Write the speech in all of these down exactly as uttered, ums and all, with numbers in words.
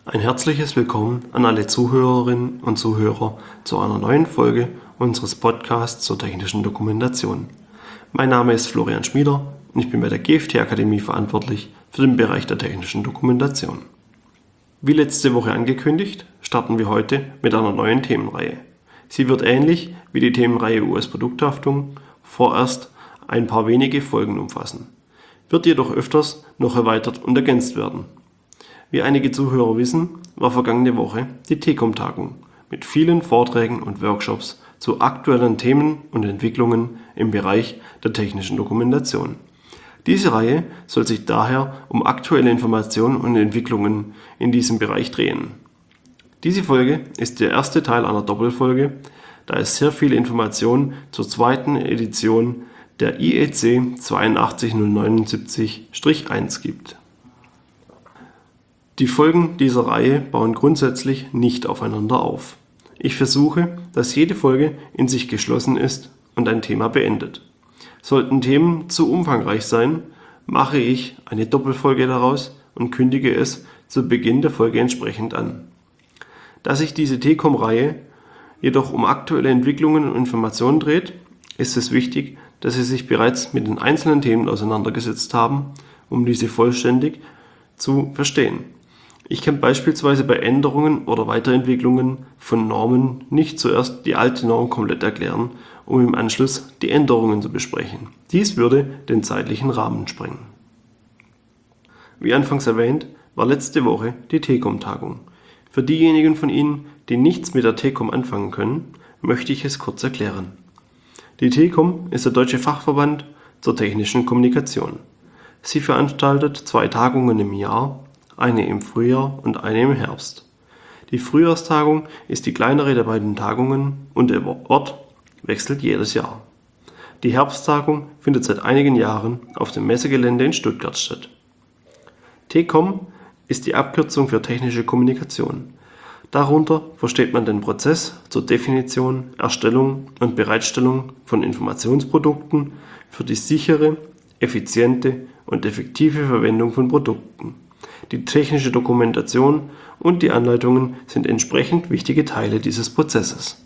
Ein herzliches Willkommen an alle Zuhörerinnen und Zuhörer zu einer neuen Folge unseres Podcasts zur technischen Dokumentation. Mein Name ist Florian Schmieder und ich bin bei der G F T Akademie verantwortlich für den Bereich der technischen Dokumentation. Wie letzte Woche angekündigt, starten wir heute mit einer neuen Themenreihe. Sie wird ähnlich wie die Themenreihe U S-Produkthaftung vorerst ein paar wenige Folgen umfassen, wird jedoch öfters noch erweitert und ergänzt werden. Wie einige Zuhörer wissen, war vergangene Woche die T C O M-Tagung mit vielen Vorträgen und Workshops zu aktuellen Themen und Entwicklungen im Bereich der technischen Dokumentation. Diese Reihe soll sich daher um aktuelle Informationen und Entwicklungen in diesem Bereich drehen. Diese Folge ist der erste Teil einer Doppelfolge, da es sehr viele Informationen zur zweiten Edition der I E C acht zwei null neun sieben eins gibt. Die Folgen dieser Reihe bauen grundsätzlich nicht aufeinander auf. Ich versuche, dass jede Folge in sich geschlossen ist und ein Thema beendet. Sollten Themen zu umfangreich sein, mache ich eine Doppelfolge daraus und kündige es zu Beginn der Folge entsprechend an. Da sich diese T C O M-Reihe jedoch um aktuelle Entwicklungen und Informationen dreht, ist es wichtig, dass Sie sich bereits mit den einzelnen Themen auseinandergesetzt haben, um diese vollständig zu verstehen. Ich kann beispielsweise bei Änderungen oder Weiterentwicklungen von Normen nicht zuerst die alte Norm komplett erklären, um im Anschluss die Änderungen zu besprechen. Dies würde den zeitlichen Rahmen sprengen. Wie anfangs erwähnt, war letzte Woche die T C O M-Tagung. Für diejenigen von Ihnen, die nichts mit der T C O M anfangen können, möchte ich es kurz erklären. Die T C O M ist der Deutsche Fachverband zur technischen Kommunikation. Sie veranstaltet zwei Tagungen im Jahr, eine im Frühjahr und eine im Herbst. Die Frühjahrstagung ist die kleinere der beiden Tagungen und der Ort wechselt jedes Jahr. Die Herbsttagung findet seit einigen Jahren auf dem Messegelände in Stuttgart statt. T C O M ist die Abkürzung für technische Kommunikation. Darunter versteht man den Prozess zur Definition, Erstellung und Bereitstellung von Informationsprodukten für die sichere, effiziente und effektive Verwendung von Produkten. Die technische Dokumentation und die Anleitungen sind entsprechend wichtige Teile dieses Prozesses.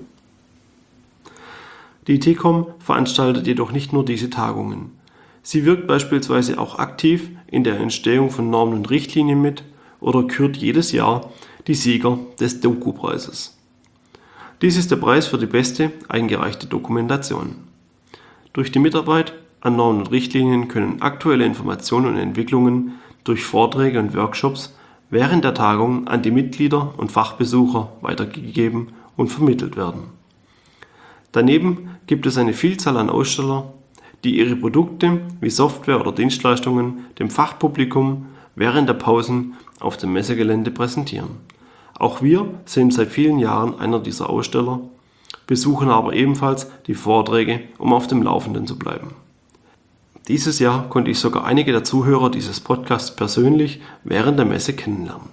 Die T C O M veranstaltet jedoch nicht nur diese Tagungen. Sie wirkt beispielsweise auch aktiv in der Entstehung von Normen und Richtlinien mit oder kürt jedes Jahr die Sieger des Doku-Preises. Dies ist der Preis für die beste eingereichte Dokumentation. Durch die Mitarbeit an Normen und Richtlinien können aktuelle Informationen und Entwicklungen durch Vorträge und Workshops während der Tagung an die Mitglieder und Fachbesucher weitergegeben und vermittelt werden. Daneben gibt es eine Vielzahl an Aussteller, die ihre Produkte wie Software oder Dienstleistungen dem Fachpublikum während der Pausen auf dem Messegelände präsentieren. Auch wir sind seit vielen Jahren einer dieser Aussteller, besuchen aber ebenfalls die Vorträge, um auf dem Laufenden zu bleiben. Dieses Jahr konnte ich sogar einige der Zuhörer dieses Podcasts persönlich während der Messe kennenlernen.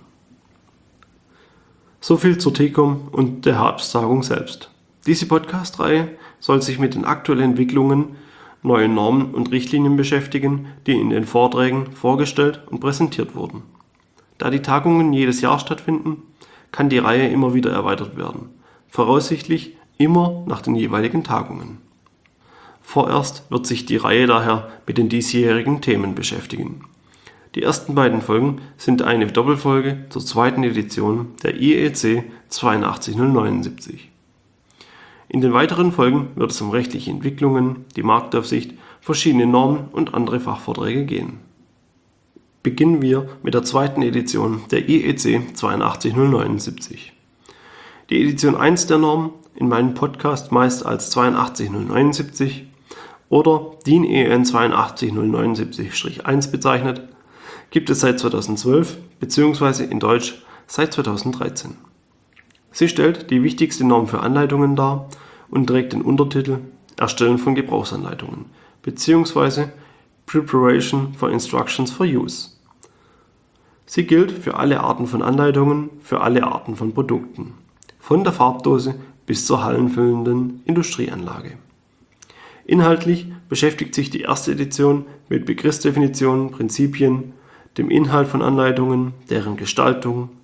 Soviel zur T C O M und der Herbsttagung selbst. Diese Podcast-Reihe soll sich mit den aktuellen Entwicklungen, neuen Normen und Richtlinien beschäftigen, die in den Vorträgen vorgestellt und präsentiert wurden. Da die Tagungen jedes Jahr stattfinden, kann die Reihe immer wieder erweitert werden, voraussichtlich immer nach den jeweiligen Tagungen. Vorerst wird sich die Reihe daher mit den diesjährigen Themen beschäftigen. Die ersten beiden Folgen sind eine Doppelfolge zur zweiten Edition der I E C acht zwei null neun sieben. In den weiteren Folgen wird es um rechtliche Entwicklungen, die Marktaufsicht, verschiedene Normen und andere Fachvorträge gehen. Beginnen wir mit der zweiten Edition der I E C acht zwei null neun sieben. Die Edition eins der Norm, in meinem Podcast meist als acht zwei null neun sieben oder D I N E N acht zwei null neun sieben eins bezeichnet, gibt es seit zweitausendzwölf bzw. in Deutsch seit zweitausenddreizehn. Sie stellt die wichtigste Norm für Anleitungen dar und trägt den Untertitel Erstellen von Gebrauchsanleitungen bzw. Preparation for Instructions for Use. Sie gilt für alle Arten von Anleitungen, für alle Arten von Produkten, von der Farbdose bis zur hallenfüllenden Industrieanlage. Inhaltlich beschäftigt sich die erste Edition mit Begriffsdefinitionen, Prinzipien, dem Inhalt von Anleitungen, deren Gestaltung,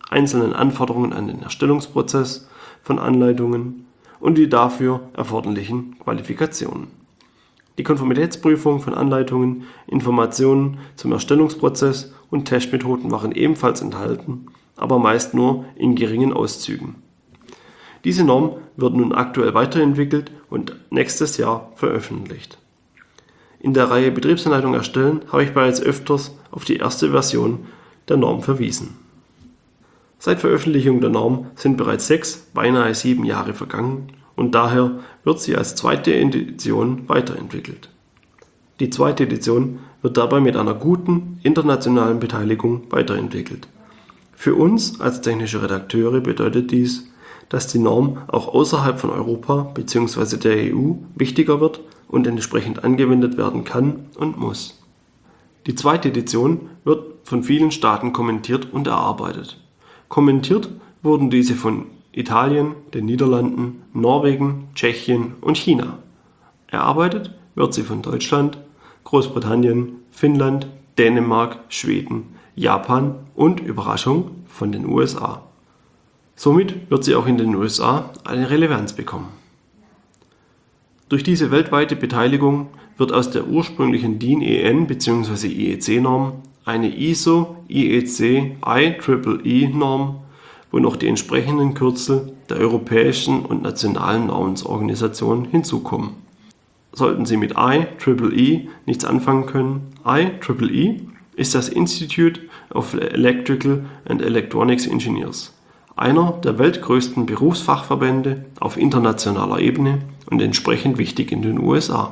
einzelnen Anforderungen an den Erstellungsprozess von Anleitungen und die dafür erforderlichen Qualifikationen. Die Konformitätsprüfung von Anleitungen, Informationen zum Erstellungsprozess und Testmethoden waren ebenfalls enthalten, aber meist nur in geringen Auszügen. Diese Norm wird nun aktuell weiterentwickelt und nächstes Jahr veröffentlicht. In der Reihe Betriebsanleitung erstellen habe ich bereits öfters auf die erste Version der Norm verwiesen. Seit Veröffentlichung der Norm sind bereits sechs, beinahe sieben Jahre vergangen und daher wird sie als zweite Edition weiterentwickelt. Die zweite Edition wird dabei mit einer guten internationalen Beteiligung weiterentwickelt. Für uns als technische Redakteure bedeutet dies, dass die Norm auch außerhalb von Europa bzw. der E U wichtiger wird und entsprechend angewendet werden kann und muss. Die zweite Edition wird von vielen Staaten kommentiert und erarbeitet. Kommentiert wurden diese von Italien, den Niederlanden, Norwegen, Tschechien und China. Erarbeitet wird sie von Deutschland, Großbritannien, Finnland, Dänemark, Schweden, Japan und, Überraschung, von den U S A. Somit wird sie auch in den U S A eine Relevanz bekommen. Durch diese weltweite Beteiligung wird aus der ursprünglichen DIN E N bzw. I E C-Norm eine I S O I E C I E E E-Norm, wo noch die entsprechenden Kürzel der europäischen und nationalen Normensorganisationen hinzukommen. Sollten Sie mit I E E nichts anfangen können, I E E ist das Institute of Electrical and Electronics Engineers, einer der weltgrößten Berufsfachverbände auf internationaler Ebene und entsprechend wichtig in den U S A.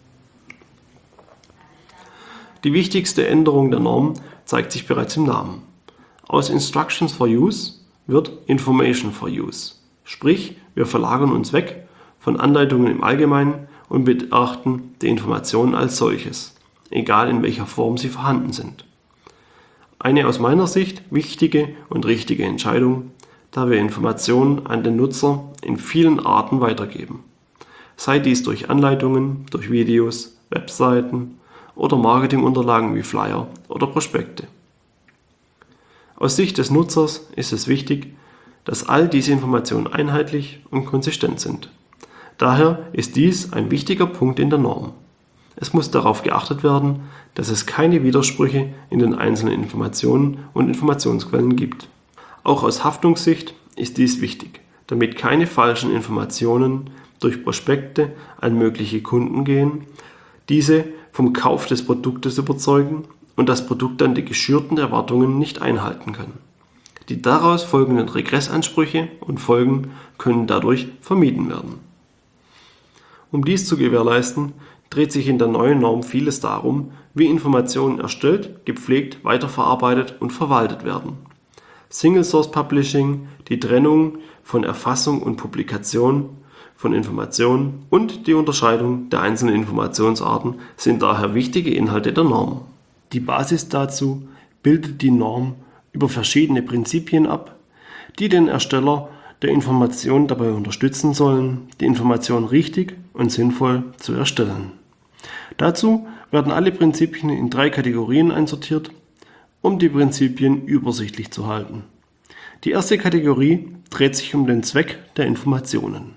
Die wichtigste Änderung der Norm zeigt sich bereits im Namen. Aus Instructions for Use wird Information for Use, sprich wir verlagern uns weg von Anleitungen im Allgemeinen und betrachten die Informationen als solches, egal in welcher Form sie vorhanden sind. Eine aus meiner Sicht wichtige und richtige Entscheidung, da wir Informationen an den Nutzer in vielen Arten weitergeben. Sei dies durch Anleitungen, durch Videos, Webseiten oder Marketingunterlagen wie Flyer oder Prospekte. Aus Sicht des Nutzers ist es wichtig, dass all diese Informationen einheitlich und konsistent sind. Daher ist dies ein wichtiger Punkt in der Norm. Es muss darauf geachtet werden, dass es keine Widersprüche in den einzelnen Informationen und Informationsquellen gibt. Auch aus Haftungssicht ist dies wichtig, damit keine falschen Informationen durch Prospekte an mögliche Kunden gehen, diese vom Kauf des Produktes überzeugen und das Produkt dann die geschürten Erwartungen nicht einhalten kann. Die daraus folgenden Regressansprüche und Folgen können dadurch vermieden werden. Um dies zu gewährleisten, dreht sich in der neuen Norm vieles darum, wie Informationen erstellt, gepflegt, weiterverarbeitet und verwaltet werden. Single Source Publishing, die Trennung von Erfassung und Publikation von Informationen und die Unterscheidung der einzelnen Informationsarten sind daher wichtige Inhalte der Norm. Die Basis dazu bildet die Norm über verschiedene Prinzipien ab, die den Ersteller der Information dabei unterstützen sollen, die Information richtig und sinnvoll zu erstellen. Dazu werden alle Prinzipien in drei Kategorien einsortiert, um die Prinzipien übersichtlich zu halten. Die erste Kategorie dreht sich um den Zweck der Informationen.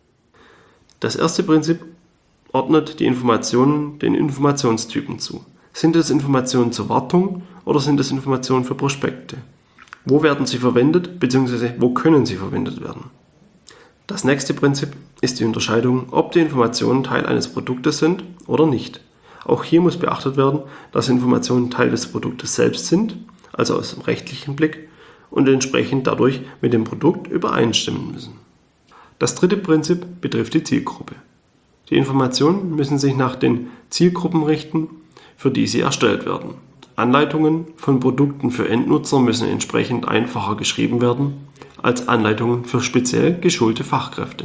Das erste Prinzip ordnet die Informationen den Informationstypen zu. Sind es Informationen zur Wartung oder sind es Informationen für Prospekte? Wo werden sie verwendet bzw. wo können sie verwendet werden? Das nächste Prinzip ist die Unterscheidung, ob die Informationen Teil eines Produktes sind oder nicht. Auch hier muss beachtet werden, dass Informationen Teil des Produktes selbst sind, also aus dem rechtlichen Blick, und entsprechend dadurch mit dem Produkt übereinstimmen müssen. Das dritte Prinzip betrifft die Zielgruppe. Die Informationen müssen sich nach den Zielgruppen richten, für die sie erstellt werden. Anleitungen von Produkten für Endnutzer müssen entsprechend einfacher geschrieben werden als Anleitungen für speziell geschulte Fachkräfte.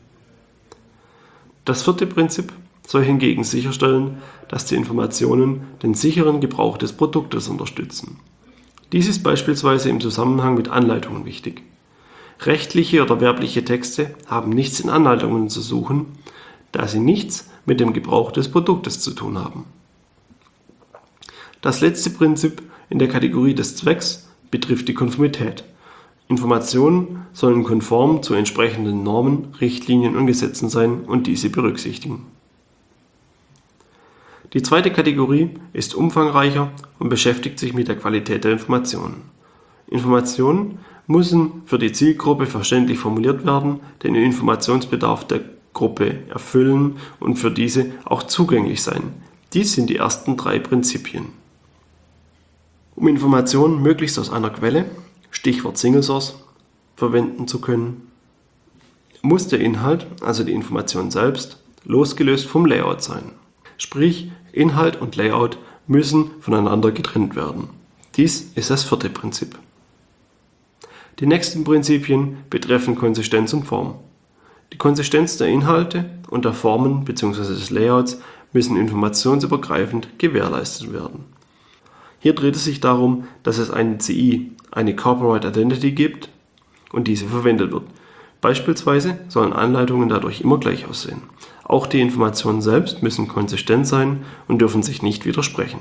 Das vierte Prinzip soll hingegen sicherstellen, dass die Informationen den sicheren Gebrauch des Produktes unterstützen. Dies ist beispielsweise im Zusammenhang mit Anleitungen wichtig. Rechtliche oder werbliche Texte haben nichts in Anleitungen zu suchen, da sie nichts mit dem Gebrauch des Produktes zu tun haben. Das letzte Prinzip in der Kategorie des Zwecks betrifft die Konformität. Informationen sollen konform zu entsprechenden Normen, Richtlinien und Gesetzen sein und diese berücksichtigen. Die zweite Kategorie ist umfangreicher und beschäftigt sich mit der Qualität der Informationen. Informationen müssen für die Zielgruppe verständlich formuliert werden, den Informationsbedarf der Gruppe erfüllen und für diese auch zugänglich sein. Dies sind die ersten drei Prinzipien. Um Informationen möglichst aus einer Quelle, Stichwort Single Source, verwenden zu können, muss der Inhalt, also die Information selbst, losgelöst vom Layout sein. Sprich, Inhalt und Layout müssen voneinander getrennt werden. Dies ist das vierte Prinzip. Die nächsten Prinzipien betreffen Konsistenz und Form. Die Konsistenz der Inhalte und der Formen bzw. des Layouts müssen informationsübergreifend gewährleistet werden. Hier dreht es sich darum, dass es eine C I, eine Corporate Identity gibt und diese verwendet wird. Beispielsweise sollen Anleitungen dadurch immer gleich aussehen. Auch die Informationen selbst müssen konsistent sein und dürfen sich nicht widersprechen.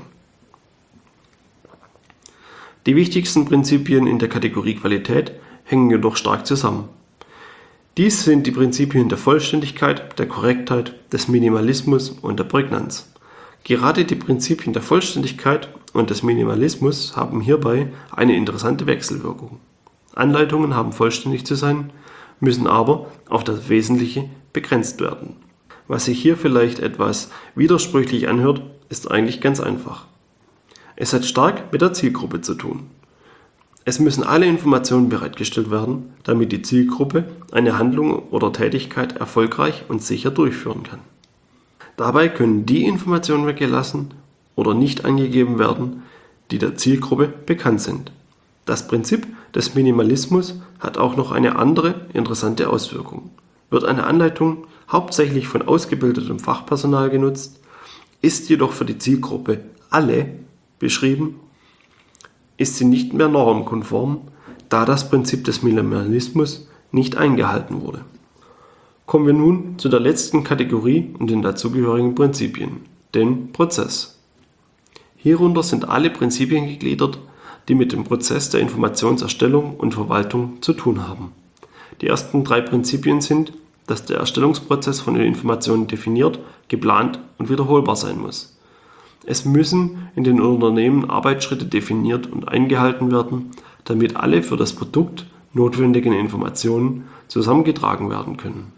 Die wichtigsten Prinzipien in der Kategorie Qualität hängen jedoch stark zusammen. Dies sind die Prinzipien der Vollständigkeit, der Korrektheit, des Minimalismus und der Prägnanz. Gerade die Prinzipien der Vollständigkeit und des Minimalismus haben hierbei eine interessante Wechselwirkung. Anleitungen haben vollständig zu sein, müssen aber auf das Wesentliche begrenzt werden. Was sich hier vielleicht etwas widersprüchlich anhört, ist eigentlich ganz einfach. Es hat stark mit der Zielgruppe zu tun. Es müssen alle Informationen bereitgestellt werden, damit die Zielgruppe eine Handlung oder Tätigkeit erfolgreich und sicher durchführen kann. Dabei können die Informationen weggelassen oder nicht angegeben werden, die der Zielgruppe bekannt sind. Das Prinzip des Minimalismus hat auch noch eine andere interessante Auswirkung. Wird eine Anleitung hauptsächlich von ausgebildetem Fachpersonal genutzt, ist jedoch für die Zielgruppe alle beschrieben, ist sie nicht mehr normkonform, da das Prinzip des Minimalismus nicht eingehalten wurde. Kommen wir nun zu der letzten Kategorie und den dazugehörigen Prinzipien, den Prozess. Hierunter sind alle Prinzipien gegliedert, die mit dem Prozess der Informationserstellung und Verwaltung zu tun haben. Die ersten drei Prinzipien sind, dass der Erstellungsprozess von den Informationen definiert, geplant und wiederholbar sein muss. Es müssen in den Unternehmen Arbeitsschritte definiert und eingehalten werden, damit alle für das Produkt notwendigen Informationen zusammengetragen werden können.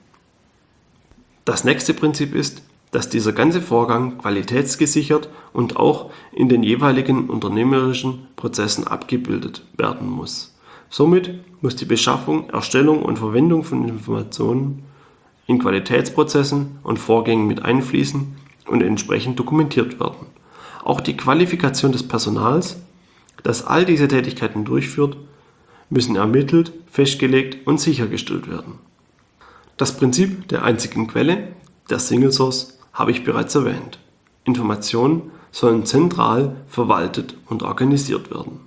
Das nächste Prinzip ist, dass dieser ganze Vorgang qualitätsgesichert und auch in den jeweiligen unternehmerischen Prozessen abgebildet werden muss. Somit muss die Beschaffung, Erstellung und Verwendung von Informationen in Qualitätsprozessen und Vorgängen mit einfließen und entsprechend dokumentiert werden. Auch die Qualifikation des Personals, das all diese Tätigkeiten durchführt, müssen ermittelt, festgelegt und sichergestellt werden. Das Prinzip der einzigen Quelle, der Single Source, habe ich bereits erwähnt. Informationen sollen zentral verwaltet und organisiert werden.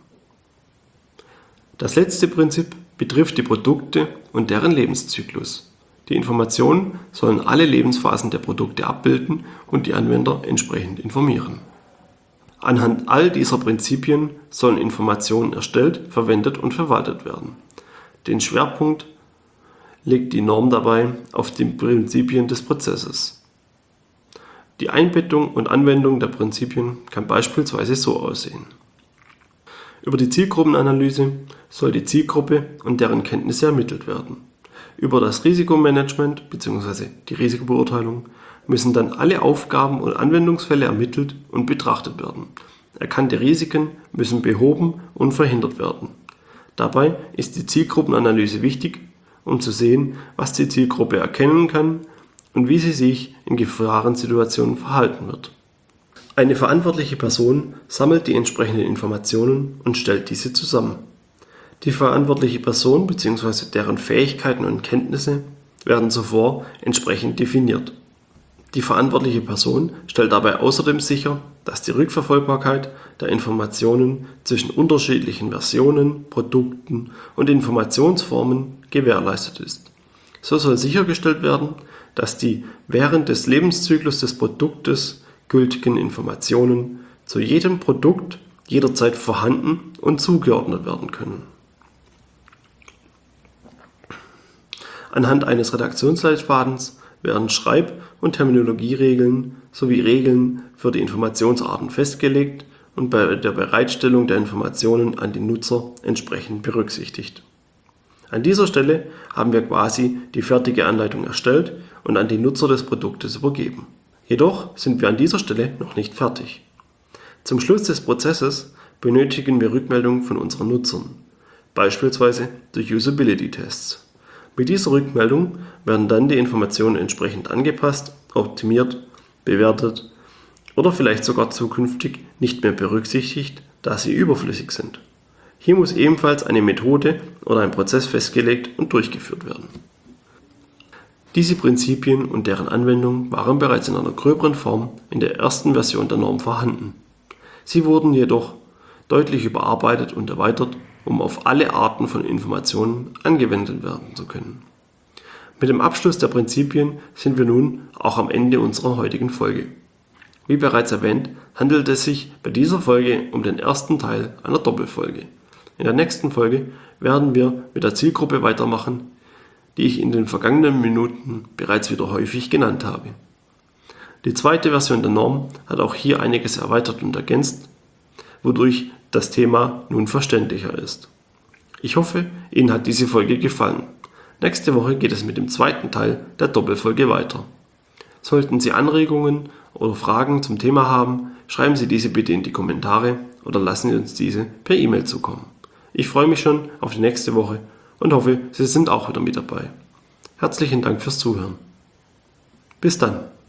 Das letzte Prinzip betrifft die Produkte und deren Lebenszyklus. Die Informationen sollen alle Lebensphasen der Produkte abbilden und die Anwender entsprechend informieren. Anhand all dieser Prinzipien sollen Informationen erstellt, verwendet und verwaltet werden. Den Schwerpunkt legt die Norm dabei auf die Prinzipien des Prozesses. Die Einbettung und Anwendung der Prinzipien kann beispielsweise so aussehen. Über die Zielgruppenanalyse soll die Zielgruppe und deren Kenntnisse ermittelt werden. Über das Risikomanagement bzw. die Risikobeurteilung müssen dann alle Aufgaben und Anwendungsfälle ermittelt und betrachtet werden. Erkannte Risiken müssen behoben und verhindert werden. Dabei ist die Zielgruppenanalyse wichtig, um zu sehen, was die Zielgruppe erkennen kann und wie sie sich in Gefahrensituationen verhalten wird. Eine verantwortliche Person sammelt die entsprechenden Informationen und stellt diese zusammen. Die verantwortliche Person bzw. deren Fähigkeiten und Kenntnisse werden zuvor entsprechend definiert. Die verantwortliche Person stellt dabei außerdem sicher, dass die Rückverfolgbarkeit der Informationen zwischen unterschiedlichen Versionen, Produkten und Informationsformen gewährleistet ist. So soll sichergestellt werden, dass die während des Lebenszyklus des Produktes gültigen Informationen zu jedem Produkt jederzeit vorhanden und zugeordnet werden können. Anhand eines Redaktionsleitfadens werden Schreib- und Terminologieregeln sowie Regeln für die Informationsarten festgelegt und bei der Bereitstellung der Informationen an die Nutzer entsprechend berücksichtigt. An dieser Stelle haben wir quasi die fertige Anleitung erstellt und an die Nutzer des Produktes übergeben. Jedoch sind wir an dieser Stelle noch nicht fertig. Zum Schluss des Prozesses benötigen wir Rückmeldung von unseren Nutzern, beispielsweise durch Usability-Tests. Mit dieser Rückmeldung werden dann die Informationen entsprechend angepasst, optimiert, bewertet oder vielleicht sogar zukünftig nicht mehr berücksichtigt, da sie überflüssig sind. Hier muss ebenfalls eine Methode oder ein Prozess festgelegt und durchgeführt werden. Diese Prinzipien und deren Anwendung waren bereits in einer gröberen Form in der ersten Version der Norm vorhanden. Sie wurden jedoch deutlich überarbeitet und erweitert, um auf alle Arten von Informationen angewendet werden zu können. Mit dem Abschluss der Prinzipien sind wir nun auch am Ende unserer heutigen Folge. Wie bereits erwähnt, handelt es sich bei dieser Folge um den ersten Teil einer Doppelfolge. In der nächsten Folge werden wir mit der Zielgruppe weitermachen, die ich in den vergangenen Minuten bereits wieder häufig genannt habe. Die zweite Version der Norm hat auch hier einiges erweitert und ergänzt, wodurch das Thema nun verständlicher ist. Ich hoffe, Ihnen hat diese Folge gefallen. Nächste Woche geht es mit dem zweiten Teil der Doppelfolge weiter. Sollten Sie Anregungen oder Fragen zum Thema haben, schreiben Sie diese bitte in die Kommentare oder lassen Sie uns diese per E-Mail zukommen. Ich freue mich schon auf die nächste Woche und hoffe, Sie sind auch wieder mit dabei. Herzlichen Dank fürs Zuhören. Bis dann.